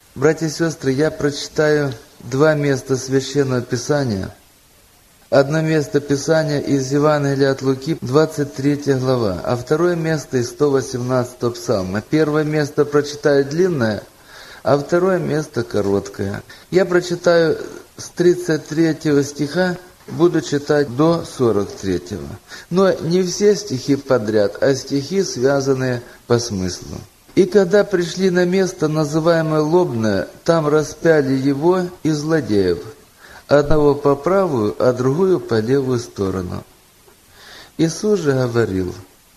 Братья и сестры, я прочитаю два места Священного Писания. Одно место Писания из Евангелия от Луки, 23 глава, а второе место из 118 псалма. Первое место прочитаю длинное, а второе место короткое. Я прочитаю с 33 стиха, буду читать до 43. Но не все стихи подряд, а стихи, связанные по смыслу. «И когда пришли на место, называемое Лобное, там распяли его и злодеев, одного по правую, а другую по левую сторону. Иисус же говорил: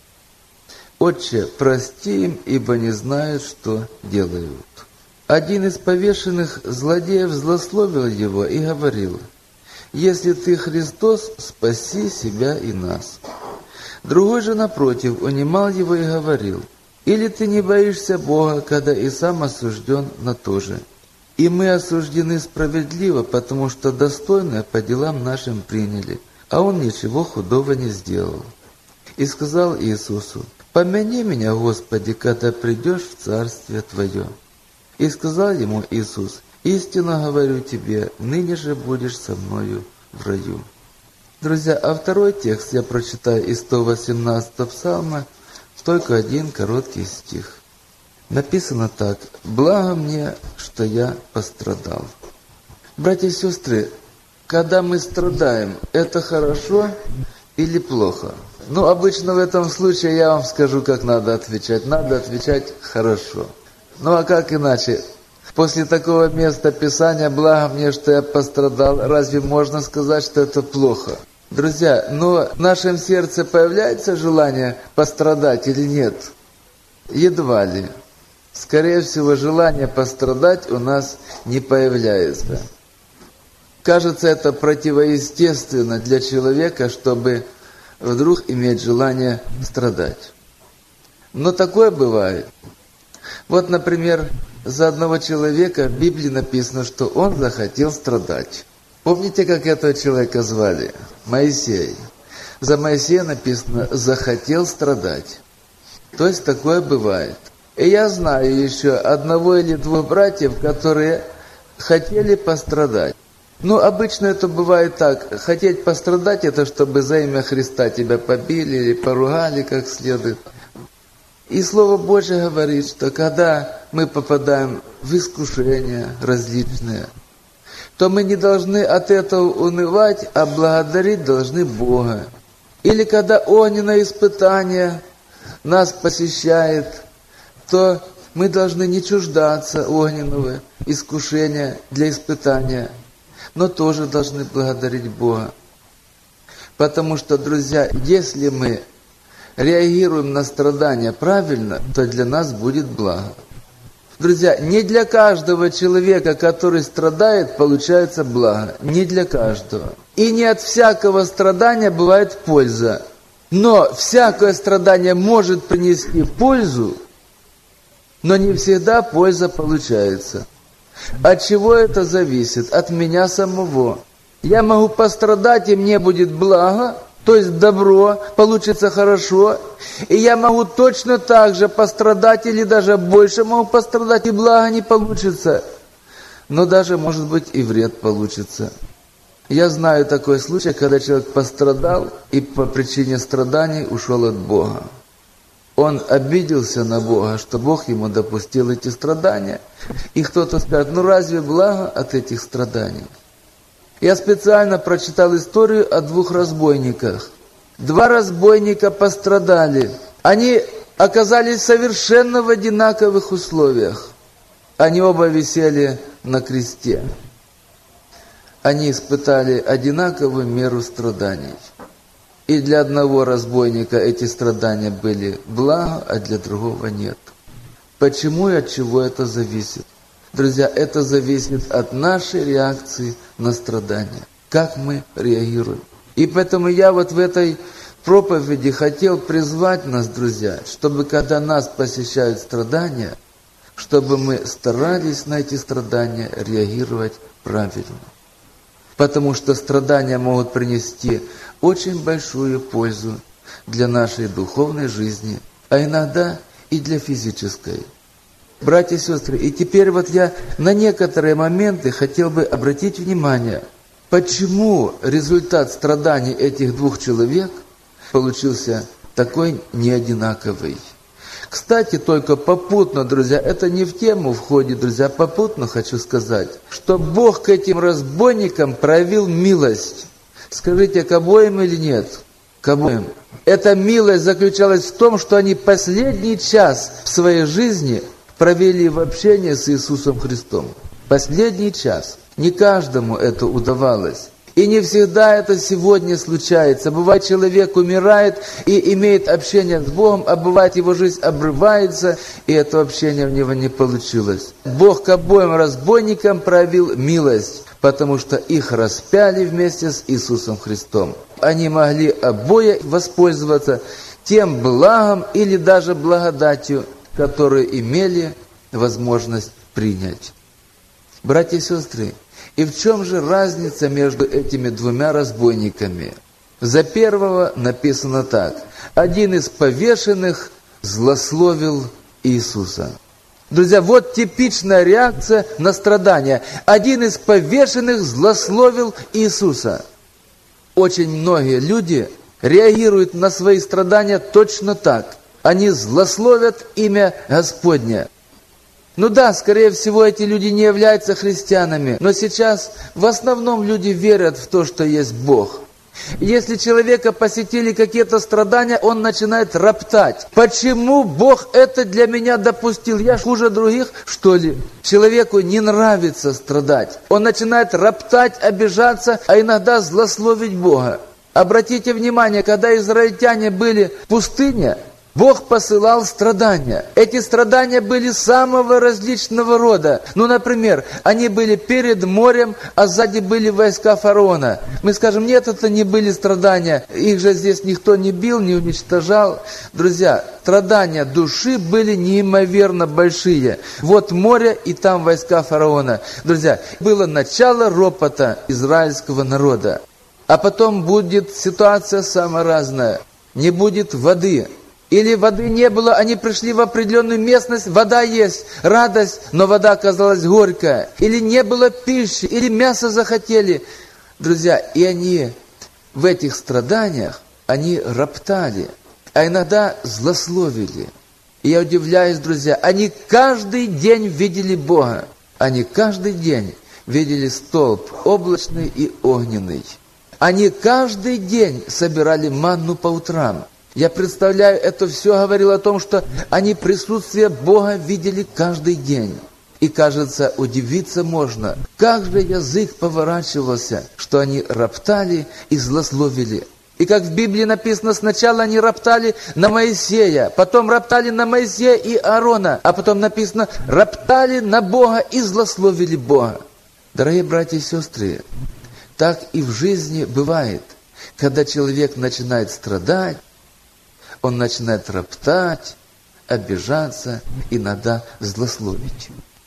Отче, прости им, ибо не знают, что делают. Один из повешенных злодеев злословил его и говорил: Если ты Христос, спаси себя и нас. Другой же, напротив, унимал его и говорил: Или ты не боишься Бога, когда и сам осужден на то же? И мы осуждены справедливо, потому что достойное по делам нашим приняли, а он ничего худого не сделал. И сказал Иисусу: Помяни меня, Господи, когда придешь в Царствие Твое. И сказал ему Иисус: Истинно говорю тебе, ныне же будешь со мною в раю. Друзья, а второй текст я прочитаю из 118 псалма, только один короткий стих. Написано так: «Благо мне, что я пострадал». Братья и сестры, когда мы страдаем, это хорошо или плохо? Ну, обычно в этом случае я вам скажу, как надо отвечать. Надо отвечать хорошо. Ну, а как иначе? После такого места Писания «Благо мне, что я пострадал», разве можно сказать, что это плохо? Друзья, но в нашем сердце появляется желание пострадать или нет? Едва ли. Скорее всего, желание пострадать у нас не появляется. Кажется, это противоестественно для человека, чтобы вдруг иметь желание страдать. Но такое бывает. Вот, например, за одного человека в Библии написано, что он захотел страдать. Помните, как этого человека звали? Моисей. За Моисея написано «захотел страдать». То есть такое бывает. И я знаю еще одного или двух братьев, которые хотели пострадать. Ну, обычно это бывает так. Хотеть пострадать, это чтобы за имя Христа тебя побили или поругали как следует. И Слово Божье говорит, что когда мы попадаем в искушения различные, то мы не должны от этого унывать, а благодарить должны Бога. Или когда огненное испытание нас посещает, то мы должны не чуждаться огненного искушения для испытания, но тоже должны благодарить Бога. Потому что, друзья, если мы реагируем на страдания правильно, то для нас будет благо. Друзья, не для каждого человека, который страдает, получается благо. Не для каждого. И не от всякого страдания бывает польза. Но всякое страдание может принести пользу, но не всегда польза получается. От чего это зависит? От меня самого. Я могу пострадать, и мне будет благо, то есть добро, получится хорошо. И я могу точно так же пострадать, или даже больше могу пострадать, и благо не получится. Но даже, может быть, и вред получится. Я знаю такой случай, когда человек пострадал, и по причине страданий ушел от Бога. Он обиделся на Бога, что Бог ему допустил эти страдания. И кто-то скажет: ну разве благо от этих страданий? Я специально прочитал историю о двух разбойниках. Два разбойника пострадали. Они оказались совершенно в одинаковых условиях. Они оба висели на кресте. Они испытали одинаковую меру страданий. И для одного разбойника эти страдания были благо, а для другого нет. Почему и от чего это зависит? Друзья, это зависит от нашей реакции на страдания. Как мы реагируем. И поэтому я вот в этой проповеди хотел призвать нас, друзья, чтобы когда нас посещают страдания, чтобы мы старались на эти страдания реагировать правильно. Потому что страдания могут принести очень большую пользу для нашей духовной жизни, а иногда и для физической. Братья и сестры, и теперь вот я на некоторые моменты хотел бы обратить внимание, почему результат страданий этих двух человек получился такой неодинаковый. Кстати, только попутно, друзья, это не в тему входит, друзья, попутно хочу сказать, что Бог к этим разбойникам проявил милость. Скажите, к обоим или нет? К обоим. Эта милость заключалась в том, что они последний час в своей жизни провели в общении с Иисусом Христом. Последний час. Не каждому это удавалось. И не всегда это сегодня случается. Бывает, человек умирает и имеет общение с Богом, а бывает, его жизнь обрывается, и это общение у него не получилось. Бог к обоим разбойникам проявил милость, потому что их распяли вместе с Иисусом Христом. Они могли обои воспользоваться тем благом или даже благодатью, которую имели возможность принять. Братья и сестры, и в чем же разница между этими двумя разбойниками? За первого написано так: один из повешенных злословил Иисуса. Друзья, вот типичная реакция на страдания. Один из повешенных злословил Иисуса. Очень многие люди реагируют на свои страдания точно так. Они злословят имя Господне. Ну да, скорее всего, эти люди не являются христианами, но сейчас в основном люди верят в то, что есть Бог. Если человека посетили какие-то страдания, он начинает роптать. Почему Бог это для меня допустил? Я ж хуже других, что ли? Человеку не нравится страдать. Он начинает роптать, обижаться, а иногда злословить Бога. Обратите внимание, когда израильтяне были в пустыне, Бог посылал страдания. Эти страдания были самого различного рода. Ну, например, они были перед морем, а сзади были войска фараона. Мы скажем, нет, это не были страдания. Их же здесь никто не бил, не уничтожал. Друзья, страдания души были неимоверно большие. Вот море, и там войска фараона. Друзья, было начало ропота израильского народа. А потом будет ситуация самая разная. Не будет воды. Или воды не было, они пришли в определенную местность, вода есть, радость, но вода оказалась горькая. Или не было пищи, или мясо захотели. Друзья, и они в этих страданиях, они роптали, а иногда злословили. И я удивляюсь, друзья, они каждый день видели Бога. Они каждый день видели столб облачный и огненный. Они каждый день собирали манну по утрам. Я представляю, это все говорило о том, что они присутствие Бога видели каждый день. И, кажется, удивиться можно, как же язык поворачивался, что они роптали и злословили. И как в Библии написано, сначала они роптали на Моисея, потом роптали на Моисея и Аарона, а потом написано, роптали на Бога и злословили Бога. Дорогие братья и сестры, так и в жизни бывает, когда человек начинает страдать, он начинает роптать, обижаться, иногда злословить.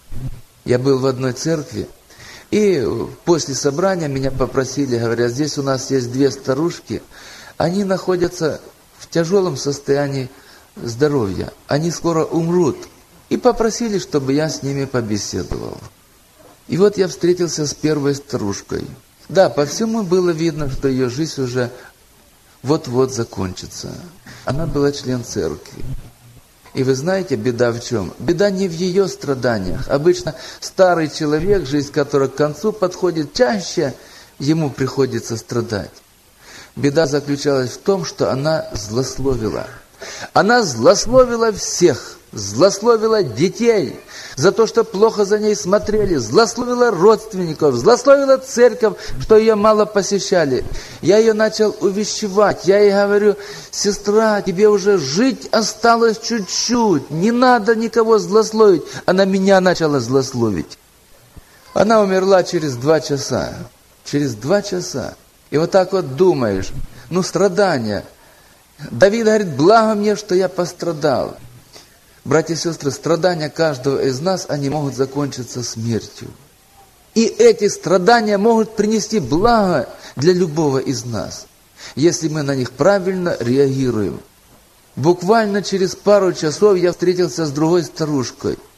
Я был в одной церкви, и после собрания меня попросили, говорят, здесь у нас есть две старушки, они находятся в тяжелом состоянии здоровья, они скоро умрут. И попросили, чтобы я с ними побеседовал. И вот я встретился с первой старушкой. Да, по всему было видно, что ее жизнь уже вот-вот закончится. Она была член церкви. И вы знаете, беда в чем? Беда не в ее страданиях. Обычно старый человек, жизнь которого к концу подходит, чаще ему приходится страдать. Беда заключалась в том, что она злословила. Она злословила всех. Злословила детей за то, что плохо за ней смотрели, злословила родственников, злословила церковь, что ее мало посещали. Я ее начал увещевать, я ей говорю, сестра, тебе уже жить осталось чуть-чуть, не надо никого злословить. Она меня начала злословить. Она умерла через 2 часа. Через 2 часа. И вот так вот думаешь, страдания. Давид говорит, благо мне, что я пострадал. Братья и сестры, страдания каждого из нас, они могут закончиться смертью. И эти страдания могут принести благо для любого из нас, если мы на них правильно реагируем. Буквально через пару часов я встретился с другой старушкой.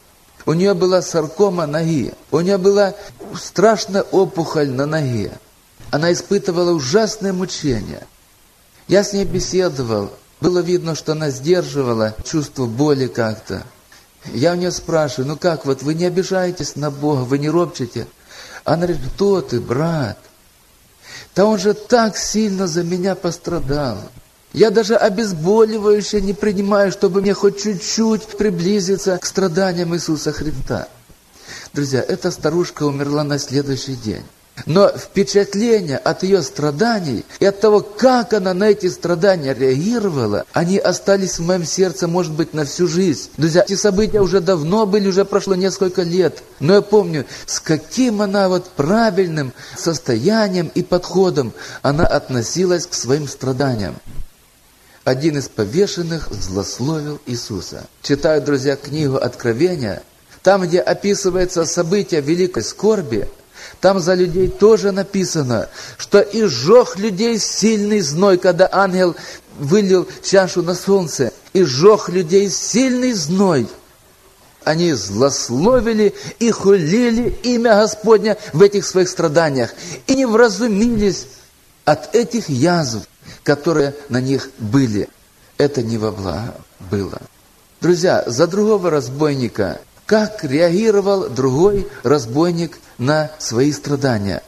У нее была саркома ноги. У нее была страшная опухоль на ноге. Она испытывала ужасное мучение. Я с ней беседовал. Было видно, что она сдерживала чувство боли как-то. Я у нее спрашиваю, ну как вот, вы не обижаетесь на Бога, вы не ропчете? Она говорит, кто ты, брат? Да он же так сильно за меня пострадал. Я даже обезболивающее не принимаю, чтобы мне хоть чуть-чуть приблизиться к страданиям Иисуса Христа. Друзья, эта старушка умерла на следующий день. Но впечатления от ее страданий и от того, как она на эти страдания реагировала, они остались в моем сердце, может быть, на всю жизнь. Друзья, эти события уже давно были, уже прошло несколько лет. Но я помню, с каким она правильным состоянием и подходом она относилась к своим страданиям. Один из повешенных злословил Иисуса. Читаю, друзья, книгу Откровения, там, где описывается событие великой скорби, там за людей тоже написано, что и сжег людей сильный зной, когда ангел вылил чашу на солнце, и сжег людей сильный зной. Они злословили и хулили имя Господня в этих своих страданиях, и не вразумились от этих язв, которые на них были. Это не во благо было. Друзья, за другого разбойника, как реагировал другой разбойник на свои страдания?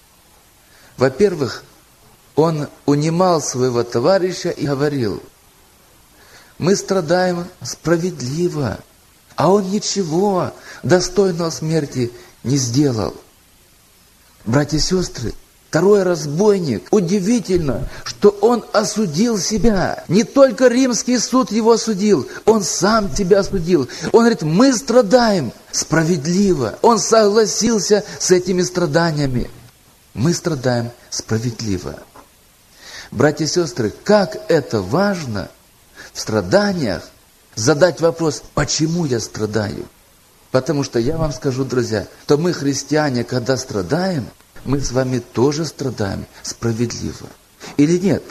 Во-первых, он унимал своего товарища и говорил, мы страдаем справедливо, а он ничего достойного смерти не сделал. Братья и сестры, второй разбойник, удивительно, что он осудил себя. Не только римский суд его осудил, он сам себя осудил. Он говорит, мы страдаем справедливо. Он согласился с этими страданиями. Мы страдаем справедливо. Братья и сестры, как это важно в страданиях задать вопрос, почему я страдаю? Потому что я вам скажу, друзья, что мы, христиане, когда страдаем, мы с вами тоже страдаем справедливо. Или нет?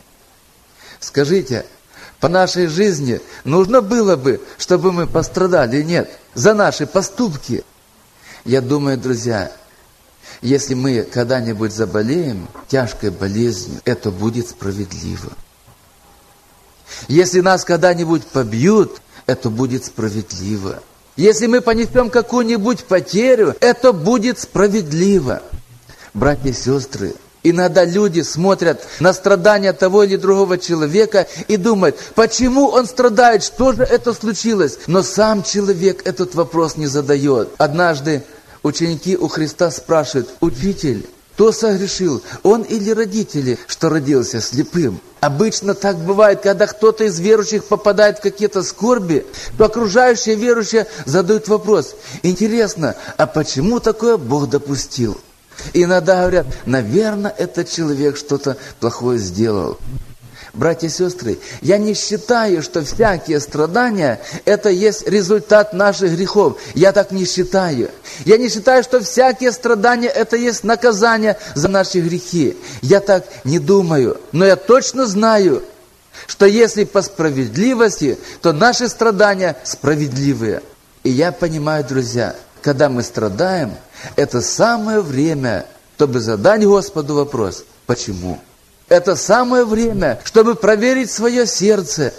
Скажите, по нашей жизни нужно было бы, чтобы мы пострадали, нет? За наши поступки. Я думаю, друзья, если мы когда-нибудь заболеем тяжкой болезнью, это будет справедливо. Если нас когда-нибудь побьют, это будет справедливо. Если мы понесем какую-нибудь потерю, это будет справедливо. Братья и сестры, иногда люди смотрят на страдания того или другого человека и думают, почему он страдает, что же это случилось? Но сам человек этот вопрос не задает. Однажды ученики у Христа спрашивают, учитель, кто согрешил, он или родители, что родился слепым? Обычно так бывает, когда кто-то из верующих попадает в какие-то скорби, то окружающие верующие задают вопрос, интересно, а почему такое Бог допустил? И иногда говорят, наверное, этот человек что-то плохое сделал. Братья и сестры, я не считаю, что всякие страдания – это есть результат наших грехов. Я так не считаю. Я не считаю, что всякие страдания – это есть наказание за наши грехи. Я так не думаю. Но я точно знаю, что если по справедливости, то наши страдания справедливые. И я понимаю, друзья, когда мы страдаем, это самое время, чтобы задать Господу вопрос, почему? Это самое время, чтобы проверить свое сердце,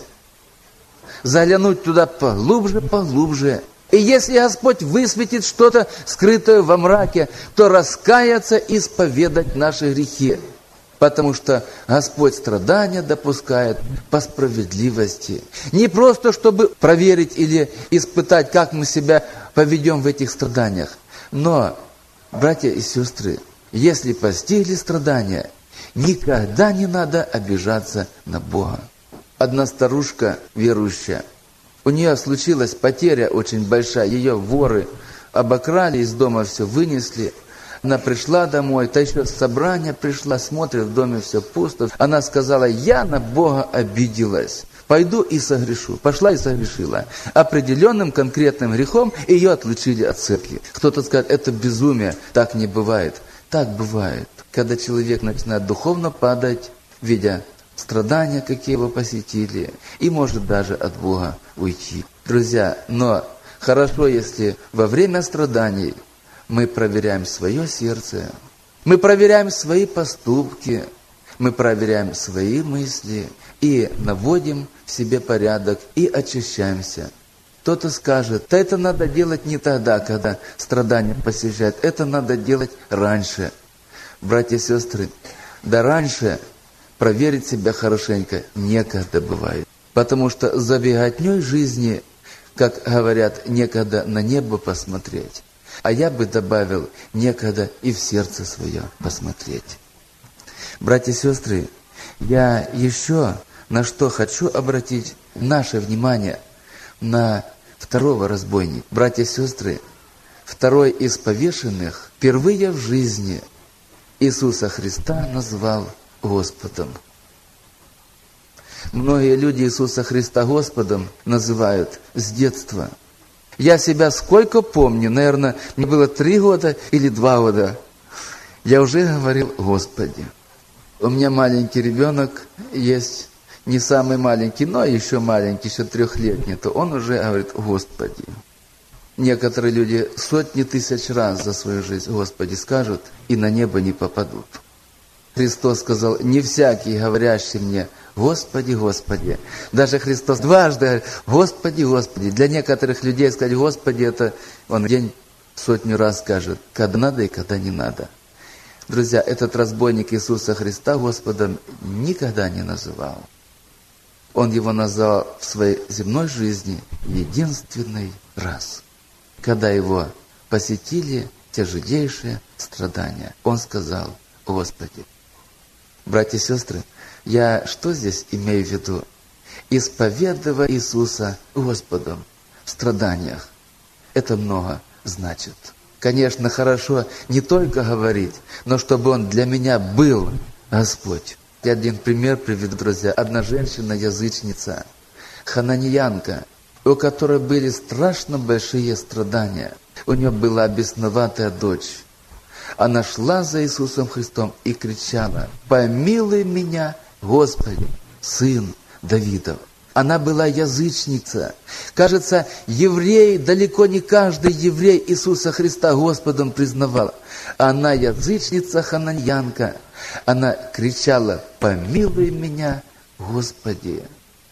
заглянуть туда поглубже. И если Господь высветит что-то скрытое во мраке, то раскаяться и исповедать наши грехи. Потому что Господь страдания допускает по справедливости. Не просто, чтобы проверить или испытать, как мы себя поведем в этих страданиях. Но, братья и сестры, если постигли страдания, никогда не надо обижаться на Бога. Одна старушка верующая, у нее случилась потеря очень большая, ее воры обокрали, из дома все вынесли. Она пришла домой, та еще с собрания пришла, смотрит, в доме все пусто. Она сказала, я на Бога обиделась, пойду и согрешу. Пошла и согрешила. Определенным конкретным грехом ее отлучили от церкви. Кто-то скажет, это безумие, так не бывает. Так бывает, когда человек начинает духовно падать, видя страдания, какие его посетили, и может даже от Бога уйти. Друзья, но Хорошо, если во время страданий мы проверяем свое сердце, мы проверяем свои поступки, мы проверяем свои мысли и наводим в себе порядок и очищаемся. Кто-то скажет, да это надо делать не тогда, когда страдания посещают, это надо делать раньше. Братья и сестры, да раньше проверить себя хорошенько некогда бывает. Потому что за беготней жизни, как говорят, некогда на небо посмотреть. А я бы добавил, некогда и в сердце свое посмотреть. Братья и сестры, я еще на что хочу обратить наше внимание, на второго разбойника. Братья и сестры, второй из повешенных впервые в жизни Иисуса Христа назвал Господом. Многие люди Иисуса Христа Господом называют с детства. Я себя сколько помню, наверное, мне было 3 года или 2 года, я уже говорил «Господи». У меня маленький ребенок есть, не самый маленький, но еще маленький, еще 3-летний, то он уже говорит «Господи». Некоторые люди сотни тысяч раз за свою жизнь «Господи» скажут и на небо не попадут. Христос сказал, не всякий, говорящий мне «Господи, Господи». Даже Христос дважды говорит «Господи, Господи». Для некоторых людей сказать «Господи» это он в день 100 раз скажет, когда надо и когда не надо. Друзья, этот разбойник Иисуса Христа Господом никогда не называл. Он его назвал в своей земной жизни единственный раз, когда его посетили тяжелейшие страдания. Он сказал «Господи». Братья и сестры, я что здесь имею в виду? Исповедуя Иисуса Господом в страданиях. Это много значит. Конечно, хорошо не только говорить, но чтобы Он для меня был Господь. Я один пример приведу, друзья. Одна женщина-язычница, хананеянка, у которой были страшно большие страдания. У нее была бесноватая дочь. Она шла за Иисусом Христом и кричала: «Помилуй меня, Господи, Сын Давидов». Она была язычница. Кажется, евреи, далеко не каждый еврей Иисуса Христа Господом признавал. Она язычница, хананеянка. Она кричала: «Помилуй меня, Господи».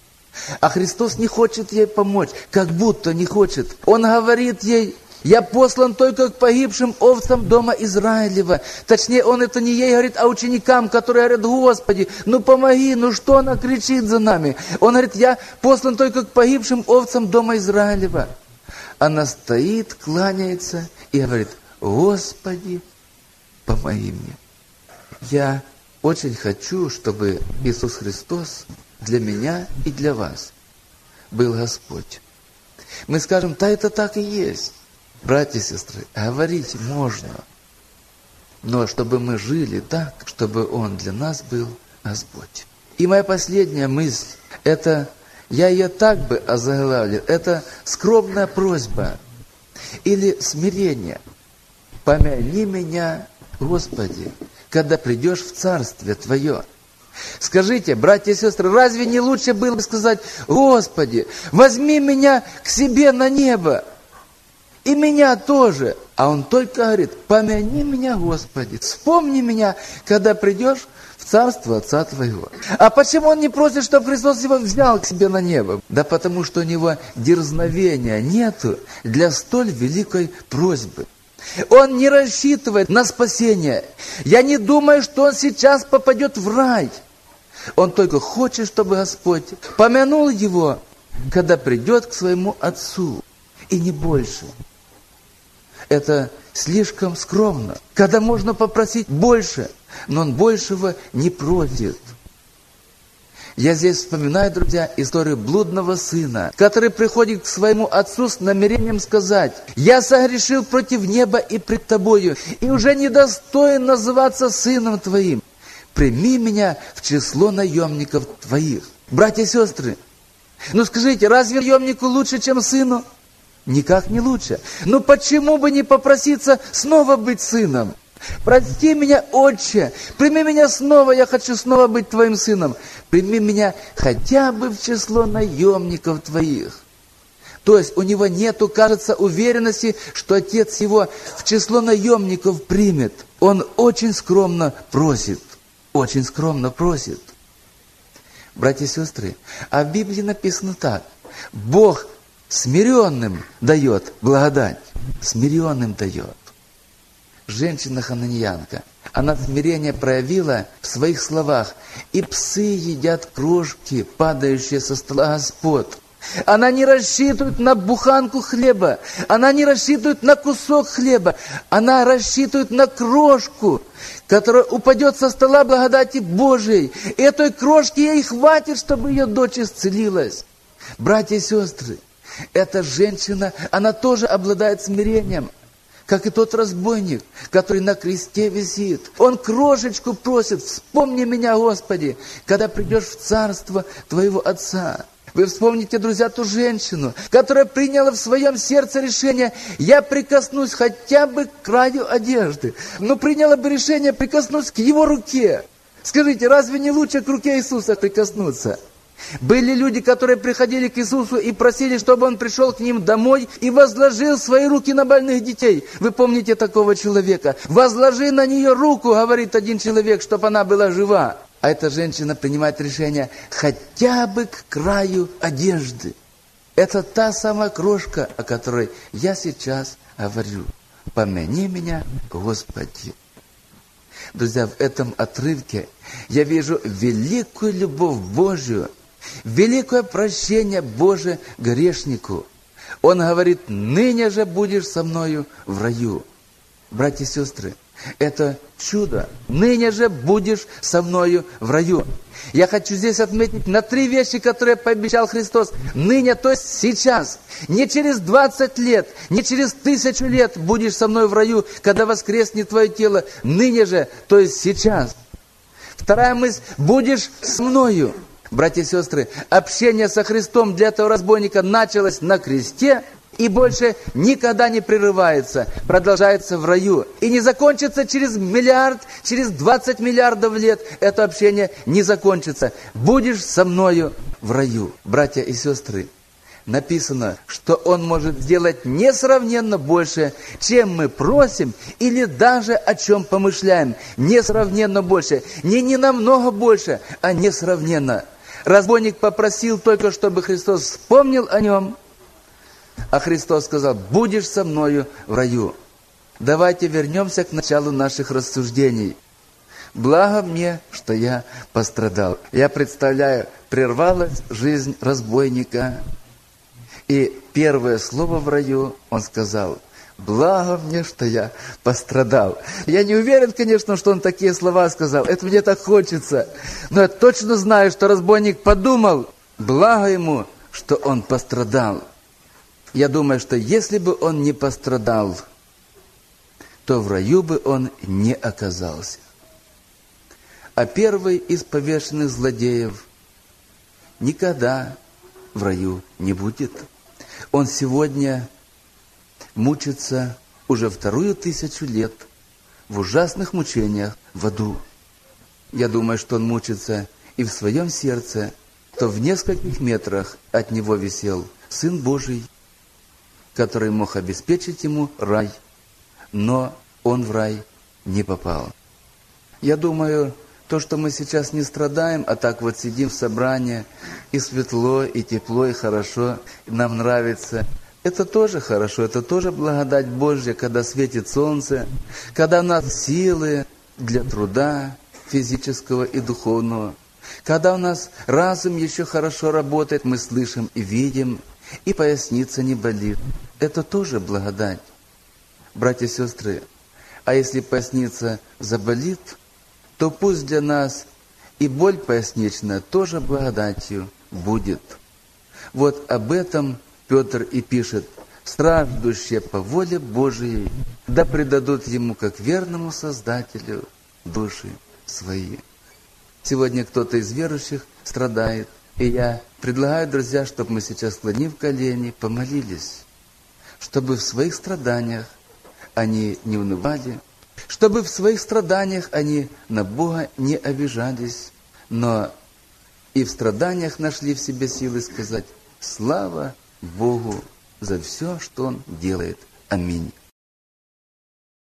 А Христос не хочет ей помочь, как будто не хочет. Он говорит ей: «Я послан только к погибшим овцам дома Израилева». Точнее, он это не ей говорит, а ученикам, которые говорят: «Господи, ну помоги, ну что она кричит за нами?» Он говорит: «Я послан только к погибшим овцам дома Израилева». Она стоит, кланяется и говорит: «Господи, помоги мне». Я очень хочу, чтобы Иисус Христос для меня и для вас был Господь. Мы скажем: да, это так и есть. Братья и сестры, говорить можно, но чтобы мы жили так, чтобы Он для нас был Господь. И моя последняя мысль, это, я ее так бы озаглавил, это скромная просьба или смирение. «Помяни меня, Господи, когда придешь в Царствие Твое». Скажите, братья и сестры, разве не лучше было бы сказать: «Господи, возьми меня к себе на небо, и меня тоже». А он только говорит: «Помяни меня, Господи, вспомни меня, когда придешь в Царство Отца Твоего». А почему он не просит, чтобы Христос его взял к себе на небо? Да потому что у него дерзновения нету для столь великой просьбы. Он не рассчитывает на спасение. Я не думаю, что он сейчас попадет в рай. Он только хочет, чтобы Господь помянул его, когда придет к своему Отцу, и не больше. Это слишком скромно, когда можно попросить больше, но он большего не просит. Я здесь вспоминаю, друзья, историю блудного сына, который приходит к своему отцу с намерением сказать: «Я согрешил против неба и пред тобою, и уже недостоин называться сыном твоим. Прими меня в число наемников твоих». Братья и сестры, ну скажите, разве наемнику лучше, чем сыну? Никак не лучше. Ну почему бы не попроситься снова быть сыном? «Прости меня, Отче, прими меня снова, я хочу снова быть твоим сыном. Прими меня хотя бы в число наемников твоих». То есть у него нету, кажется, уверенности, что отец его в число наемников примет. Он очень скромно просит. Очень скромно просит. Братья и сестры, а в Библии написано так. Бог смиренным дает благодать. Смиренным дает. Женщина-хананеянка, она смирение проявила в своих словах. И псы едят крошки, падающие со стола Господ. Она не рассчитывает на буханку хлеба. Она не рассчитывает на кусок хлеба. Она рассчитывает на крошку, которая упадет со стола благодати Божией. И этой крошки ей хватит, чтобы ее дочь исцелилась. Братья и сестры, эта женщина, она тоже обладает смирением, как и тот разбойник, который на кресте висит. Он крошечку просит: вспомни меня, Господи, когда придешь в царство твоего Отца. Вы вспомните, друзья, ту женщину, которая приняла в своем сердце решение: я прикоснусь хотя бы к краю одежды. Но приняла бы решение прикоснуться к его руке. Скажите, разве не лучше к руке Иисуса прикоснуться? Были люди, которые приходили к Иисусу и просили, чтобы Он пришел к ним домой и возложил свои руки на больных детей. Вы помните такого человека? «Возложи на нее руку», говорит один человек, чтобы она была жива. А эта женщина принимает решение хотя бы к краю одежды. Это та самая крошка, о которой я сейчас говорю. «Помяни меня, Господи». Друзья, в этом отрывке я вижу великую любовь Божью, великое прощение Божие грешнику. Он говорит: ныне же будешь со мною в раю. Братья и сестры, это чудо. Ныне же будешь со мною в раю. Я хочу здесь отметить на 3 вещи, которые пообещал Христос. Ныне, то есть сейчас. Не через 20 лет, не через 1000 лет будешь со мной в раю, когда воскреснет твое тело. Ныне же, то есть сейчас. Вторая мысль: будешь со мною. Братья и сестры, общение со Христом для этого разбойника началось на кресте и больше никогда не прерывается, продолжается в раю. И не закончится через миллиард, через 20 миллиардов лет это общение не закончится. Будешь со мною в раю. Братья и сестры, написано, что Он может сделать несравненно больше, чем мы просим или даже о чем помышляем. Несравненно больше. Не намного больше, а несравненно. Разбойник попросил только, чтобы Христос вспомнил о нем, а Христос сказал: будешь со мною в раю. Давайте вернемся к началу наших рассуждений. Благо мне, что я пострадал. Я представляю, прервалась жизнь разбойника. И первое слово в раю он сказал: благо мне, что я пострадал. Я не уверен, конечно, что он такие слова сказал. Это мне так хочется. Но я точно знаю, что разбойник подумал: благо ему, что он пострадал. Я думаю, что если бы он не пострадал, то в раю бы он не оказался. А первый из повешенных злодеев никогда в раю не будет. Он сегодня мучится уже 2000 лет в ужасных мучениях в аду. Я думаю, что он мучится и в своем сердце, то в нескольких метрах от него висел Сын Божий, который мог обеспечить ему рай, но он в рай не попал. Я думаю, то, что мы сейчас не страдаем, а так вот сидим в собрании, и светло, и тепло, и хорошо, и нам нравится, это тоже хорошо, это тоже благодать Божья, когда светит солнце, когда у нас силы для труда физического и духовного, когда у нас разум еще хорошо работает, мы слышим и видим, и поясница не болит. Это тоже благодать. Братья и сестры, а если поясница заболит, то пусть для нас и боль поясничная тоже благодатью будет. Вот об этом Петр и пишет: страждущие по воле Божией, да предадут Ему, как верному Создателю, души свои. Сегодня кто-то из верующих страдает, и я предлагаю, друзья, чтобы мы сейчас, склонив колени, помолились, чтобы в своих страданиях они не унывали, чтобы в своих страданиях они на Бога не обижались, но и в страданиях нашли в себе силы сказать: слава Богу за все, что Он делает. Аминь.